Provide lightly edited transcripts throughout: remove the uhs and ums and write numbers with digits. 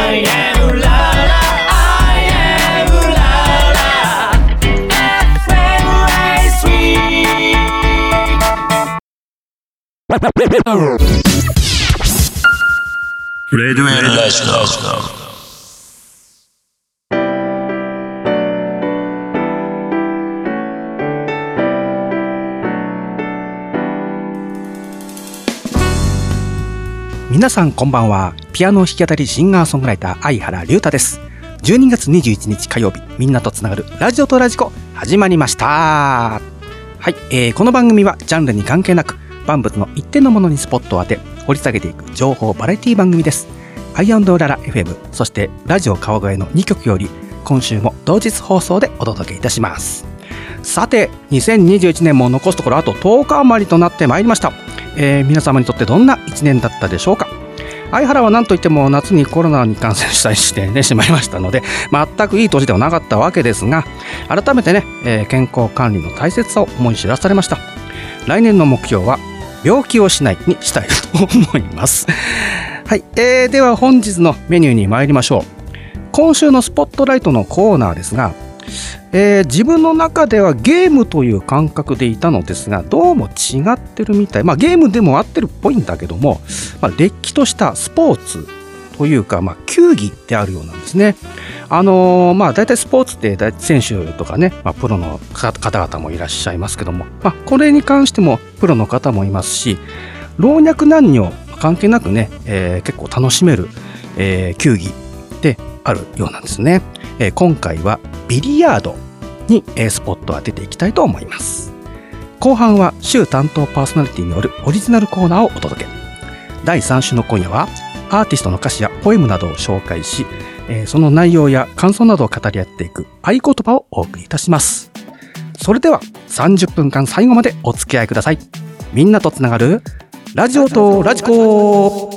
I am la la I am la la FM3 レデュエルラジオ。 皆さんこんばんは。ピアノ弾き語りシンガーソングライター相原龍太です。12月21日火曜日、みんなとつながるラジオとラジコ始まりました。はい、この番組はジャンルに関係なく万物の一点のものにスポットを当て掘り下げていく情報バラエティ番組です。アイ&ララ FM そしてラジオ川越の2曲より今週も同日放送でお届けいたします。さて2021年も残すところあと10日余りとなってまいりました。皆様にとってどんな1年だったでしょうか。相原は何といっても夏にコロナに感染したりしてしまいましたので全くいい年ではなかったわけですが、改めて健康管理の大切さを思い知らされました。来年の目標は病気をしないにしたいと思いますはい、では本日のメニューに参りましょう。今週のスポットライトのコーナーですが、自分の中ではゲームという感覚でいたのですが、どうも違ってるみたい。ゲームでも合ってるっぽいんだけども、れっきとしたスポーツというか、球技であるようなんですね。大体スポーツって選手とかね、プロの方々もいらっしゃいますけども、これに関してもプロの方もいますし、老若男女関係なくね、結構楽しめる、球技であるようなんですね。今回はビリヤードにスポットを当てていきたいと思います。後半は週担当パーソナリティによるオリジナルコーナーをお届け。第3週の今夜はアーティストの歌詞やポエムなどを紹介し、その内容や感想などを語り合っていく合言葉をお送りいたします。それでは30分間最後までお付き合いください。みんなとつながるラジオとラジコ。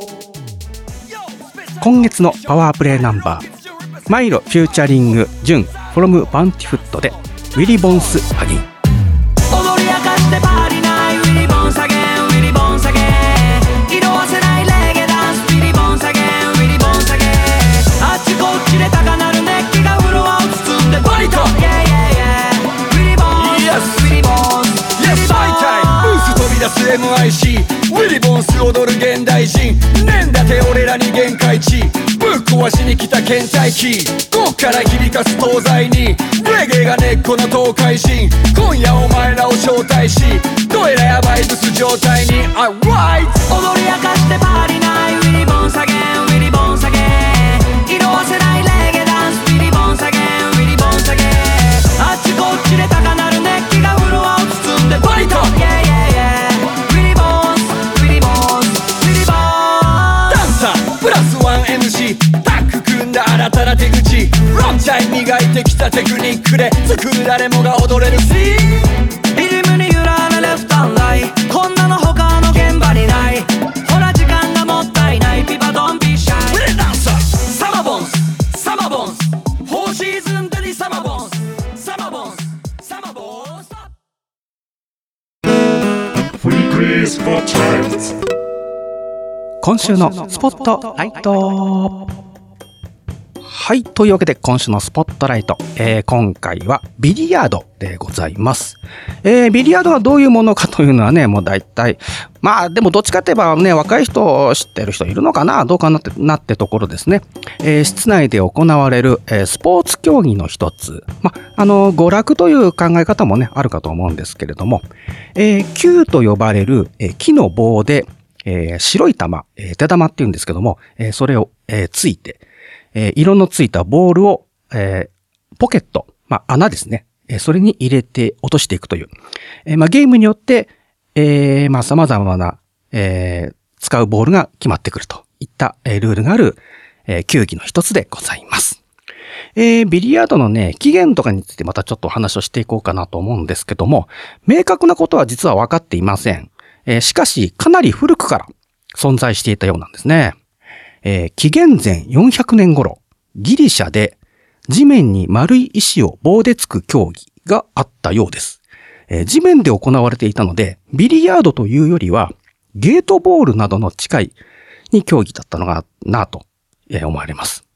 今月のパワープレイナンバー、マイロフューチャリングジュンフロムバンティフットでウィリボンスアゲイン。 踊り明かしてパーリないウィリボンサゲンウィリボンサゲン色褪せないレゲダンスウィリボンサゲンウィリボンサゲンあっちこっちで高鳴る熱気がフロアを包んでバリと Yeah yeah yeah ウィリボンス Yes ウィリボンス Yes バイタイムブース飛び出す MIC ウィリボンス踊る現代人念だて俺らに限界値ぶっ壊しに来た倦怠期こっから響かす東西にレゲエが根っこの東海人今夜お前らを招待しどえらやバイブス状態に Alright 踊り明かしてパーリないウィリボンサゲンウィリボンサゲン色褪せないレゲエダンスウィリボンサゲンウィリボンサゲンあっちこっちで高鳴る熱気がフロアを包んでバリと Yeah yeah yeah ウィリボンスウィリボンスウィリボンスダンサープラス 1MC タッグ組んだ新たな手口ロッチャイ磨いてきたテクニックで作る誰もが踊れるシーンリズムに揺られレフトアンライこんなの他の現場にないほら時間がもったいないピパドンビーシャイウィレダンサーサマボンスサマボンス4シーズンでにサマボンスサマボンスサマボンスフリークリスポットライト。 今週のスポットライト。はい、というわけで今週のスポットライト、今回はビリヤードでございます。ビリヤードはどういうものかというのはね、もう大体でもどっちかって言えばね、若い人知ってる人いるのかなどうかなってところですね。室内で行われる、スポーツ競技の一つ、娯楽という考え方もねあるかと思うんですけれども、球と呼ばれる、木の棒で白い玉、手玉っていうんですけども、それを、ついて、色のついたボールを、ポケット、穴ですね。それに入れて落としていくという。ゲームによって、様々な、使うボールが決まってくるといった、ルールがある、球技の一つでございます。ビリヤードのね、起源とかについてまたちょっとお話をしていこうかなと思うんですけども、明確なことは実は分かっていません。しかし、かなり古くから存在していたようなんですね。紀元前400年頃、ギリシャで地面に丸い石を棒でつく競技があったようです。地面で行われていたので、ビリヤードというよりは、ゲートボールなどの近い競技だったのかなと思われます。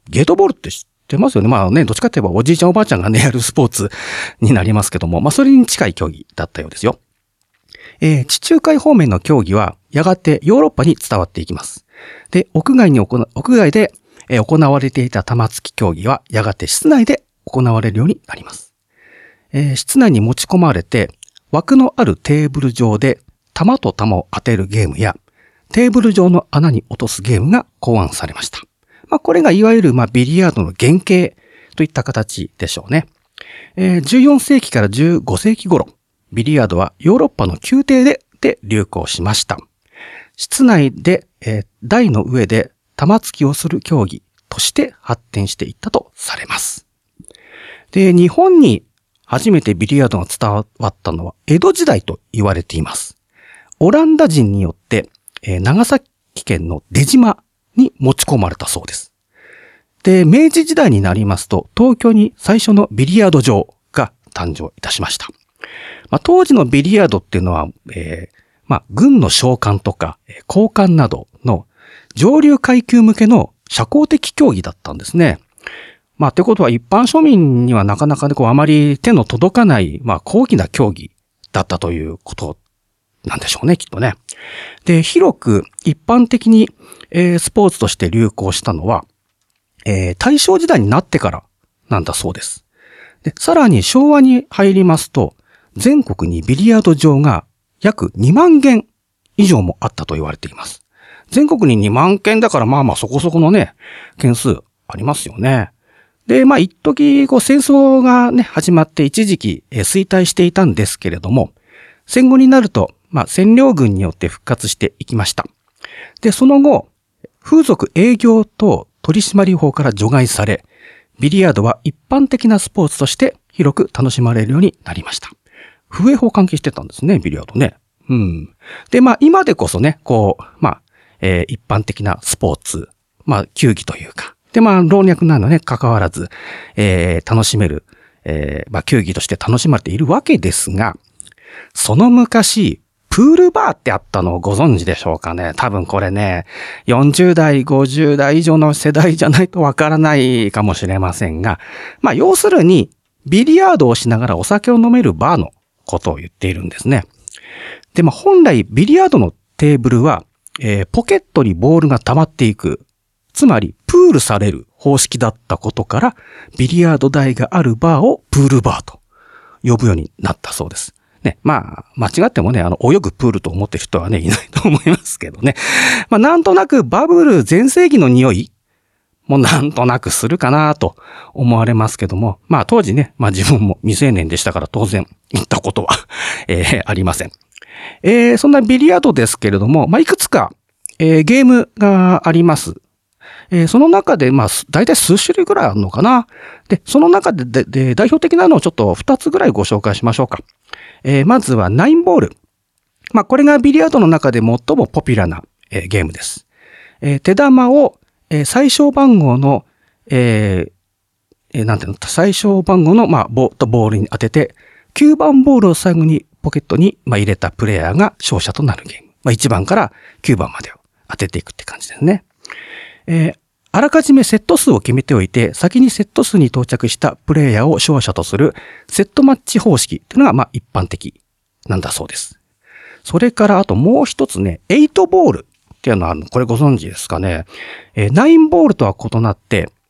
ゲートボールって知ってますよね。まあね、どっちかって言えばおじいちゃんおばあちゃんがね、やるスポーツになりますけども、まあそれに近い競技だったようですよ。地中海方面の競技は、やがてヨーロッパに伝わっていきます。で、屋外で行われていた玉突き競技は、やがて室内で行われるようになります。室内に持ち込まれて、枠のあるテーブル上で玉と玉を当てるゲームや、テーブル上の穴に落とすゲームが考案されました。まあ、これがいわゆるビリヤードの原型といった形でしょうね。14世紀から15世紀頃、ビリヤードはヨーロッパの宮廷で流行しました。室内で、台の上で玉突きをする競技として発展していったとされます。で、日本に初めてビリヤードが伝わったのは江戸時代と言われています。オランダ人によって、長崎県の出島に持ち込まれたそうです。で、明治時代になりますと、東京に最初のビリヤード場が誕生いたしました。まあ、当時のビリヤードっていうのは、軍の将官とか、高官などの上流階級向けの社交的競技だったんですね。まあ、ということは一般庶民にはなかなかね、あまり手の届かない、高貴な競技だったということなんでしょうね、きっとね。で、広く一般的に、スポーツとして流行したのは、大正時代になってからなんだそうです。で、さらに昭和に入りますと、全国にビリヤード場が約2万軒以上もあったと言われています。全国に2万軒だからそこそこのね、件数ありますよね。で、一時戦争がね、始まって一時期衰退していたんですけれども、戦後になると、占領軍によって復活していきました。で、その後、風俗営業等取締法から除外され、ビリヤードは一般的なスポーツとして広く楽しまれるようになりました。風営法関係してたんですね、ビリヤードね。で、今でこそね、一般的なスポーツ、球技というか、で、老若男女ね、関わらず、楽しめる、球技として楽しまれているわけですが、その昔、プールバーってあったのをご存知でしょうかね。多分これね、40代、50代以上の世代じゃないとわからないかもしれませんが、要するに、ビリヤードをしながらお酒を飲めるバーのことを言っているんですね。で、本来ビリヤードのテーブルは、ポケットにボールが溜まっていく。つまり、プールされる方式だったことから、ビリヤード台があるバーをプールバーと呼ぶようになったそうです。ね、間違ってもね、泳ぐプールと思ってる人はね、いないと思いますけどね。なんとなくバブル全盛期の匂いもなんとなくするかなと思われますけども、当時ね、自分も未成年でしたから当然行ったことは、ありません。そんなビリヤードですけれども、いくつか、ゲームがあります。その中で、大体数種類ぐらいあるのかな。で、その中で代表的なのをちょっと2つぐらいご紹介しましょうか。まずはナインボール。これがビリヤードの中で最もポピュラーな、ゲームです。手玉を、最小番号の、最小番号の、ボールに当てて、9番ボールを最後にポケットに、入れたプレイヤーが勝者となるゲーム。1番から9番までを当てていくって感じですね。あらかじめセット数を決めておいて、先にセット数に到着したプレイヤーを勝者とするセットマッチ方式というのが一般的なんだそうです。それからあともう一つね、8ボールっていうのはあるの、これご存知ですかね。9ボールとは異なって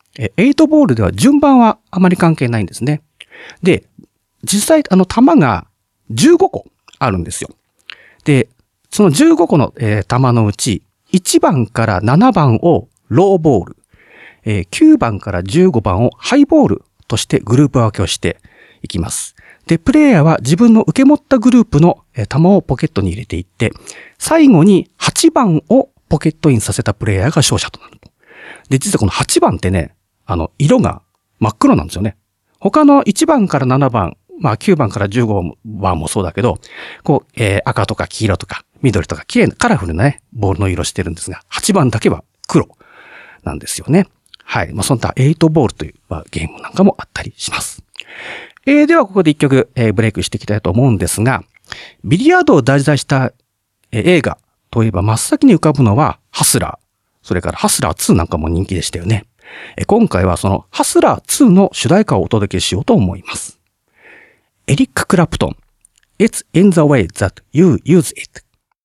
、8ボールでは順番はあまり関係ないんですね。で、実際球が15個あるんですよ。で、その15個の、球のうち1番から7番をローボール、9番から15番をハイボールとしてグループ分けをしていきます。で、プレイヤーは自分の受け持ったグループの球をポケットに入れていって、最後に8番をポケットインさせたプレイヤーが勝者となると。で、実はこの8番ってね、色が真っ黒なんですよね。他の1番から7番、9番から15番もそうだけど、赤とか黄色とか緑とか綺麗なカラフルなね、ボールの色してるんですが、8番だけは黒なんですよね。はい。そんな8ボールというゲームなんかもあったりします。ではここで一曲、ブレイクしていきたいと思うんですが、ビリヤードを題材した、映画といえば真っ先に浮かぶのはハスラー。それからハスラー2なんかも人気でしたよね。 今回はそのハスラー2の主題歌をお届けしようと思います。エリック・クラプトン、It's in the way that you use it。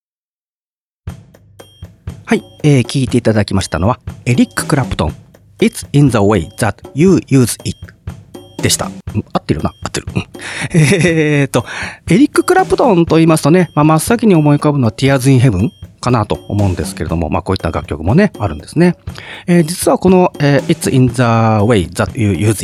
はい、聞いていただきましたのは、エリック・クラプトン、It's in the way that you use it。でした。合ってるな合ってる。エリック・クラプトンと言いますとね、真っ先に思い浮かぶのは Tears in Heaven かなと思うんですけれども、こういった楽曲もね、あるんですね。実はこの、It's in the way that you use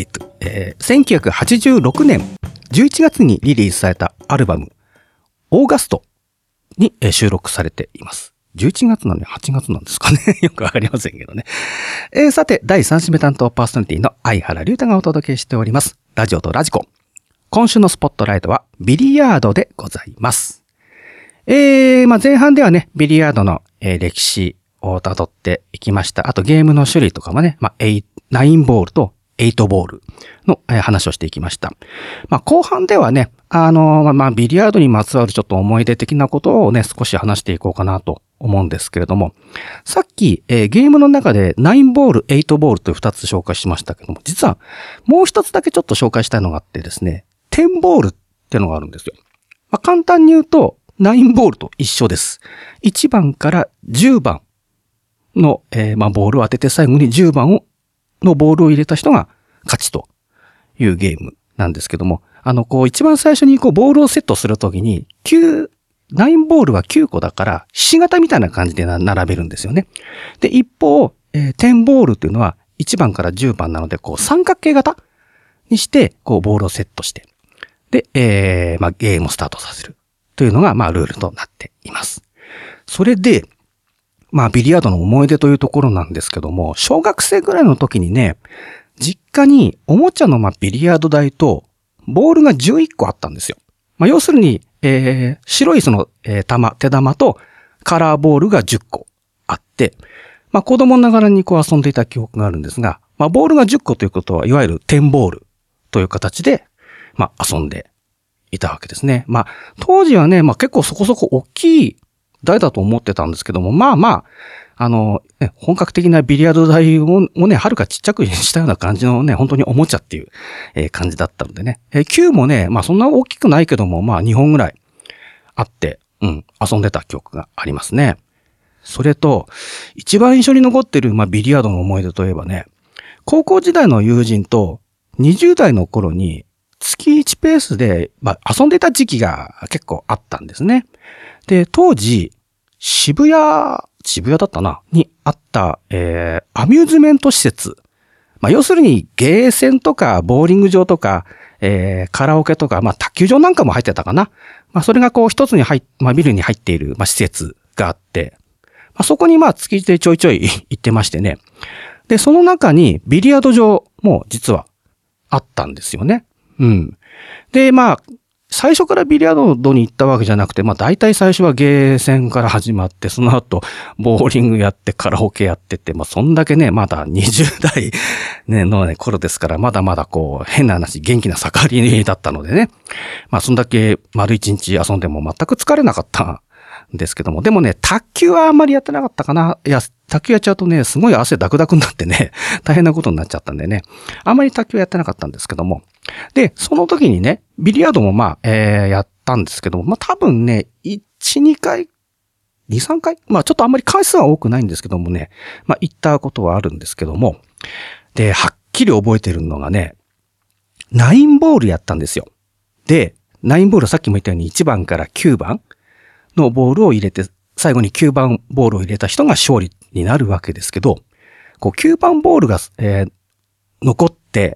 it、1986年11月にリリースされたアルバム、オーガストに収録されています。11月なんで8月なんですかね。よくわかりませんけどね。さて、第3週目担当パーソナリティの相原龍太がお届けしております。ラジオとラジコ。今週のスポットライトはビリヤードでございます。前半ではね、ビリヤードの、歴史を辿っていきました。あとゲームの種類とかもね、9ボールと8ボールの話をしていきました。後半ではね、ビリヤードにまつわるちょっと思い出的なことをね、少し話していこうかなと思うんですけれども、さっき、ゲームの中で9ボール、8ボールという2つ紹介しましたけども、実はもう一つだけちょっと紹介したいのがあってですね、10ボールっていうのがあるんですよ。簡単に言うと、9ボールと一緒です。1番から10番の、ボールを当てて最後に10番のボールを入れた人が勝ちというゲームなんですけども、一番最初にボールをセットするときに、9ボールは9個だから、ひし形みたいな感じで並べるんですよね。で、一方、10ボールっていうのは1番から10番なので、三角形型にして、ボールをセットして、で、ゲームをスタートさせるというのが、ルールとなっています。それで、ビリヤードの思い出というところなんですけども、小学生ぐらいの時にね、実家におもちゃのビリヤード台と、ボールが11個あったんですよ。要するに、白い手玉とカラーボールが10個あって、子供ながらに遊んでいた記憶があるんですが、ボールが10個ということは、いわゆる10ボールという形で、遊んでいたわけですね。当時はね、結構そこそこ大きい台だと思ってたんですけども、本格的なビリヤード台をね、はるかちっちゃくしたような感じのね、本当におもちゃっていう、感じだったのでね。球もね、そんな大きくないけども、2本ぐらいあって、遊んでた記憶がありますね。それと、一番印象に残ってる、ビリヤードの思い出といえばね、高校時代の友人と20代の頃に月1ペースで、遊んでた時期が結構あったんですね。で、当時、渋谷だったな、にあった、アミューズメント施設。要するに、ゲーセンとか、ボーリング場とか、カラオケとか、卓球場なんかも入ってたかな。それが一つにビルに入っている、施設があって、そこに月1でちょいちょい行ってましてね。で、その中に、ビリヤード場も実はあったんですよね。で、最初からビリヤードに行ったわけじゃなくて、大体最初はゲーセンから始まって、その後、ボーリングやってカラオケやってて、そんだけね、まだ20代、の頃ですから、まだまだ変な話、元気な盛りだったのでね。そんだけ丸1日遊んでも全く疲れなかったんですけども、でもね、卓球はあんまりやってなかったかな。いや、卓球やっちゃうとね、すごい汗ダクダクになってね、大変なことになっちゃったんでね。あんまり卓球やってなかったんですけども。で、その時にね、ビリヤードもやったんですけども、多分ね、1、2回、2、3回ちょっとあんまり回数は多くないんですけどもね、行ったことはあるんですけども。で、はっきり覚えてるのがね、9ボールやったんですよ。で、9ボールさっきも言ったように1番から9番のボールを入れて、最後に9番ボールを入れた人が勝利になるわけですけど、9番ボールが、残って、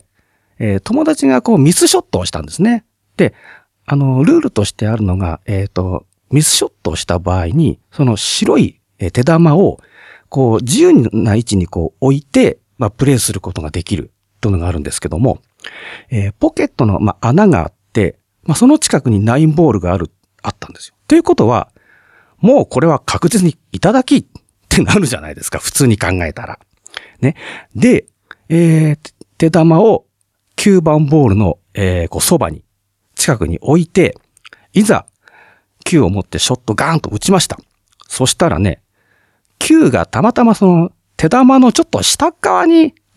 友達がミスショットをしたんですね。で、ルールとしてあるのが、ミスショットをした場合に、その白い手玉を、自由な位置に置いて、プレイすることができるというのがあるんですけども、ポケットの、穴があって、その近くに9ボールがあったんですよ。ということは、もうこれは確実にいただきってなるじゃないですか。普通に考えたら。ね。で、手玉を9番ボールの、そばに、近くに置いて、いざ、球を持ってショットガーンと打ちました。そしたらね、球がたまたまその手玉のちょっと下側に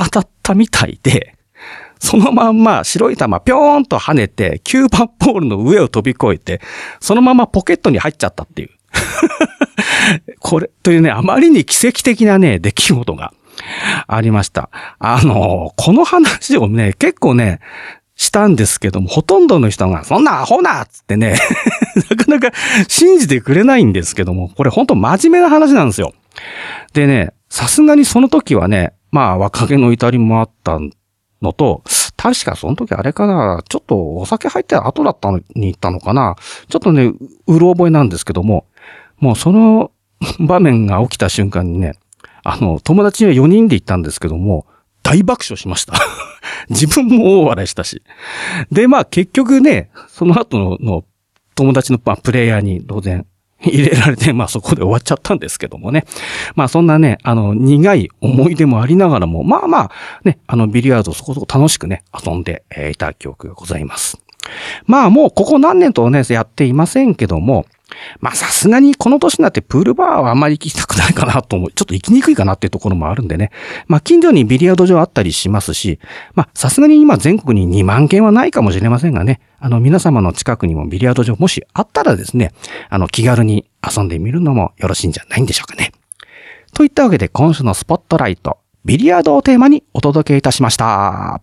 当たったみたいで、そのまんま白い球ぴょーんと跳ねて、9番ポールの上を飛び越えて、そのままポケットに入っちゃったっていう。これ、というね、あまりに奇跡的なね、出来事がありました。この話をね、結構ね、したんですけども、ほとんどの人が、そんなアホなっつってね、なかなか信じてくれないんですけども、これほんと真面目な話なんですよ。でね、さすがにその時はね、まあ若気の至りもあったのと、確かその時あれかな、ちょっとお酒入って後だったのに行ったのかな、ちょっとね、うろ覚えなんですけども、もうその場面が起きた瞬間にね、友達は4人で行ったんですけども、大爆笑しました。自分も大笑いしたし。で、まあ結局ね、その後の友達のプレイヤーに当然入れられて、まあそこで終わっちゃったんですけどもね。まあそんなね、苦い思い出もありながらも、まあまあね、ビリヤードをそこそこ楽しくね、遊んでいた記憶がございます。まあもうここ何年とね、やっていませんけども、まあさすがにこの年になってプールバーはあんまり行きたくないかなと思う。ちょっと行きにくいかなっていうところもあるんでね。まあ近所にビリヤード場あったりしますし、まあさすがに今全国に2万件はないかもしれませんがね。皆様の近くにもビリヤード場もしあったらですね、気軽に遊んでみるのもよろしいんじゃないんでしょうかね。といったわけで今週のスポットライト、ビリヤードをテーマにお届けいたしました。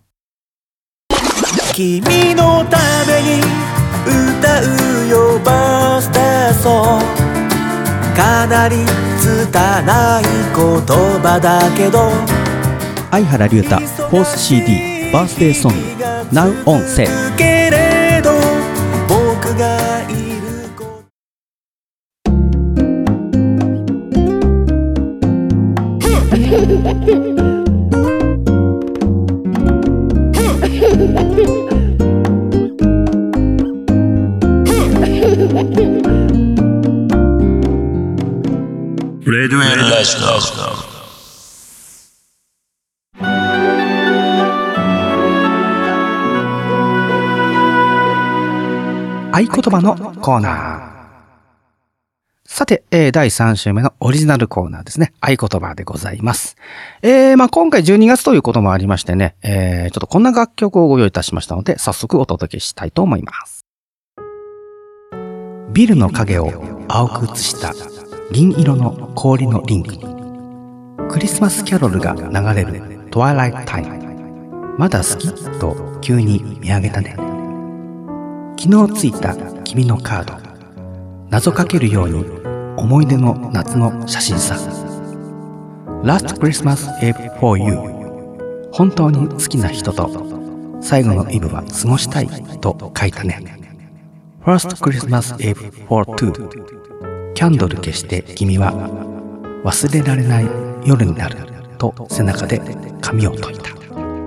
君のために歌うよバースデーソング、かなり拙い言葉だけど、 相原龍太 4th CD バースデーソング Now on Sale。 けれど僕がいるレデュエルラジオ。 合言葉のコーナー。さて、第3週目のオリジナルコーナーですね。合言葉でございます。まあ今回12月ということもありましてね、ちょっとこんな楽曲をご用意いたしましたので、早速お届けしたいと思います。ビルの影を青く映した銀色の氷のリングに、クリスマスキャロルが流れるトワイライトタイム。まだ好きと急に見上げたね。昨日ついた君のカード、謎かけるように思い出の夏の写真さ。 Last Christmas Eve for you。 本当に好きな人と最後のイブは過ごしたいと書いたね。 First Christmas Eve for two。 キャンドル消して君は忘れられない夜になると背中で髪を解いた。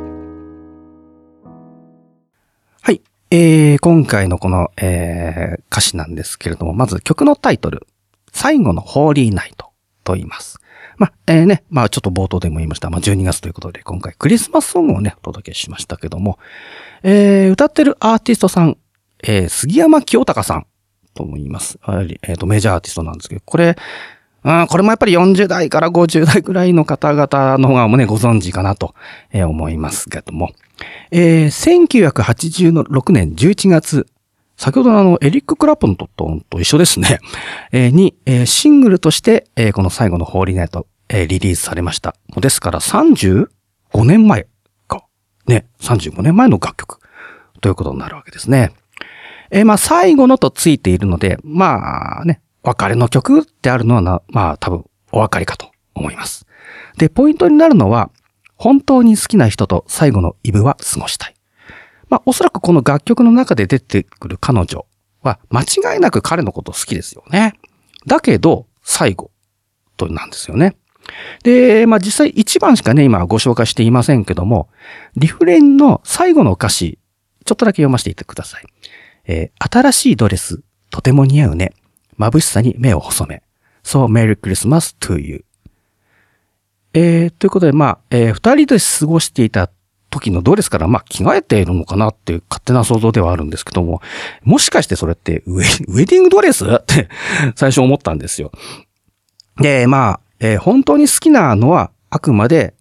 はい。今回のこの、歌詞なんですけれども、まず曲のタイトル、最後のホーリーナイトと言います。まあちょっと冒頭でも言いました。まあ12月ということで、今回クリスマスソングをね、お届けしましたけども、歌ってるアーティストさん、杉山清隆さんとも言います。メジャーアーティストなんですけど、これもやっぱり40代から50代くらいの方々の方がもね、ご存知かなと思いますけども、1986年11月、先ほどのエリック・クラプトンと一緒ですね、に、シングルとして、この最後のホーリーナイト、リリースされました。ですから35年前か。ね、35年前の楽曲ということになるわけですね。まあ最後のとついているので、まあね、別れの曲ってあるのはまあ多分お分かりかと思います。で、ポイントになるのは、本当に好きな人と最後のイブは過ごしたい。まあおそらくこの楽曲の中で出てくる彼女は間違いなく彼のこと好きですよね。だけど、最後となんですよね。で、まあ実際1番しかね、今ご紹介していませんけども、リフレインの最後の歌詞、ちょっとだけ読ませていてください。新しいドレス、とても似合うね。眩しさに目を細め。So Merry Christmas to you。ということで、まあ、二人で過ごしていた時のドレスから、まあ、着替えているのかなっていう勝手な想像ではあるんですけども、もしかしてそれってウェディングドレスって最初思ったんですよ。で、まあ、本当に好きなのはあくまで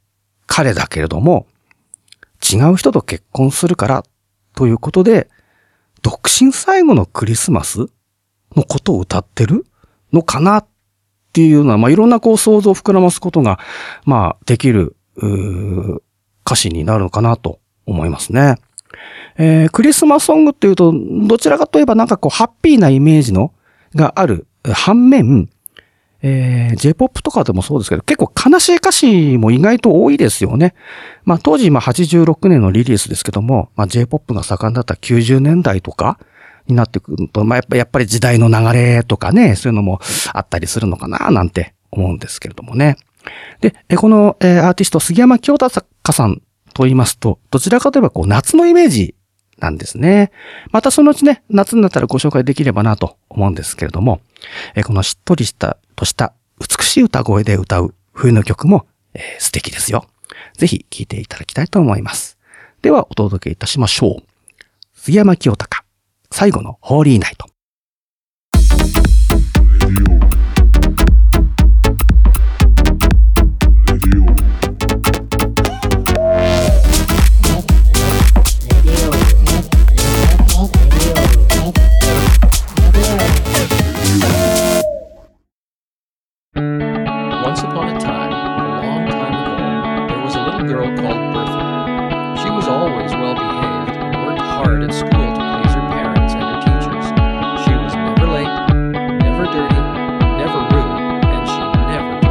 彼だけれども、違う人と結婚するからということで、独身最後のクリスマスのことを歌ってるのかなっていうのは、いろんな想像を膨らますことが、できる、歌詞になるのかなと思いますね。クリスマスソングっていうと、どちらかといえばハッピーなイメージがある反面、J-POP とかでもそうですけど、結構悲しい歌詞も意外と多いですよね。当時86年のリリースですけども、J-POP が盛んだった90年代とかになってくると、やっぱり時代の流れとかね、そういうのもあったりするのかななんて思うんですけれどもね。で、この、アーティスト杉山清隆さんと言いますと、どちらかといえば夏のイメージなんですね。またそのうちね、夏になったらご紹介できればなと思うんですけれども、このしっとりとした美しい歌声で歌う冬の曲も、素敵ですよ。ぜひ聴いていただきたいと思います。ではお届けいたしましょう。杉山清隆、最後のホーリーナイト。 Once upon a time, a long time ago, there was a little girl called Bertha. She was always well behaved and worked hard at school to please her parents and her teachers. She was never late, never dirty, never rude, and she never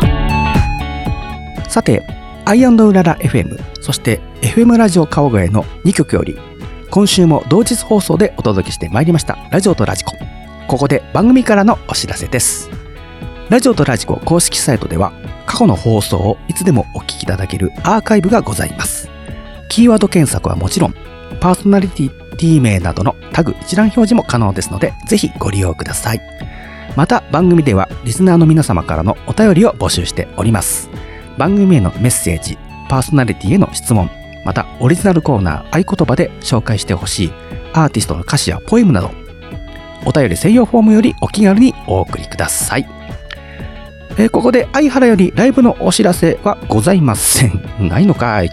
told. さて、アイ&ウララ FM、そして FM ラジオ川越の2曲より、今週も同日放送でお届けしてまいりましたラジオとラジコ。ここで番組からのお知らせです。ラジオとラジコ公式サイトでは過去の放送をいつでもお聞きいただけるアーカイブがございます。キーワード検索はもちろん、パーソナリティ名などのタグ一覧表示も可能ですので、ぜひご利用ください。また番組ではリスナーの皆様からのお便りを募集しております。番組へのメッセージ、パーソナリティへの質問、またオリジナルコーナー合言葉で紹介してほしいアーティストの歌詞やポエムなど、お便り専用フォームよりお気軽にお送りください。ここで相原よりライブのお知らせはございません。ないのかいって。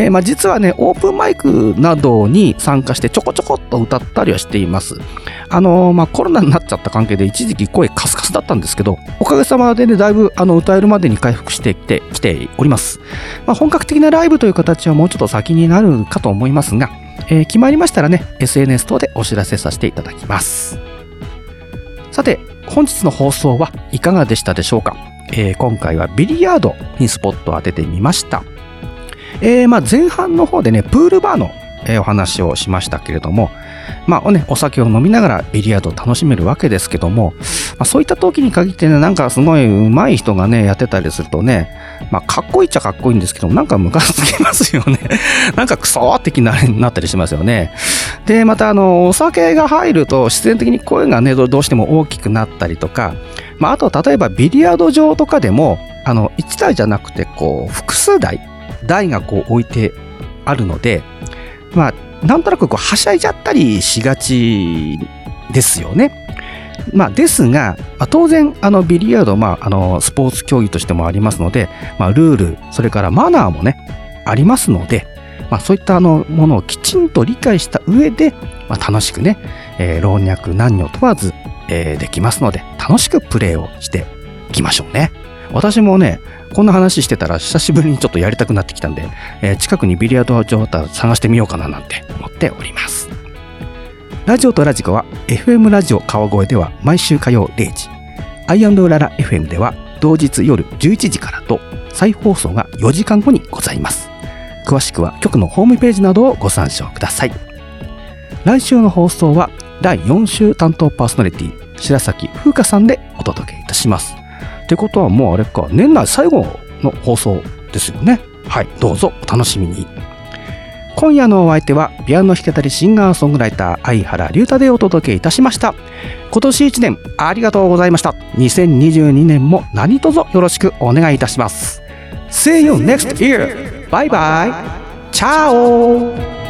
実はね、オープンマイクなどに参加してちょこちょこっと歌ったりはしています。コロナになっちゃった関係で一時期声カスカスだったんですけど、おかげさまでね、だいぶ歌えるまでに回復してきております。本格的なライブという形はもうちょっと先になるかと思いますが、決まりましたらね、SNS 等でお知らせさせていただきます。さて、本日の放送はいかがでしたでしょうか。今回はビリヤードにスポットを当ててみました。前半の方でね、プールバーの、お話をしましたけれども、お酒を飲みながらビリヤードを楽しめるわけですけども、そういった時に限ってね、すごい上手い人がね、やってたりするとね、かっこいいっちゃかっこいいんですけども、ムカつきますよね。クソーって気になったりしますよね。で、またお酒が入ると自然的に声がね、どうしても大きくなったりとか、あと例えばビリヤード場とかでも、1台じゃなくて、複数台が置いてあるので、なんとなくはしゃいじゃったりしがちですよね。ですが、当然ビリヤード、スポーツ競技としてもありますので、ルール、それからマナーもねありますので、そういったものをきちんと理解した上で、楽しくね、老若男女問わず、できますので、楽しくプレーをしていきましょうね。私もね、こんな話してたら久しぶりにちょっとやりたくなってきたんで、近くにビリヤード場を探してみようかななんて思っております。ラジオとラジコは FM ラジオ川越では毎週火曜0時、アイ&ウララ FM では同日夜11時からと再放送が4時間後にございます。詳しくは局のホームページなどをご参照ください。来週の放送は第4週担当パーソナリティ白崎風花さんでお届けいたします。ってことはもうあれか、年内最後の放送ですよね。はい、どうぞお楽しみに。今夜のお相手はピアノ弾き語りシンガーソングライター相原龍太でお届けいたしました。今年1年ありがとうございました。2022年も何卒よろしくお願いいたします。See you next year! バイバイ。チャオ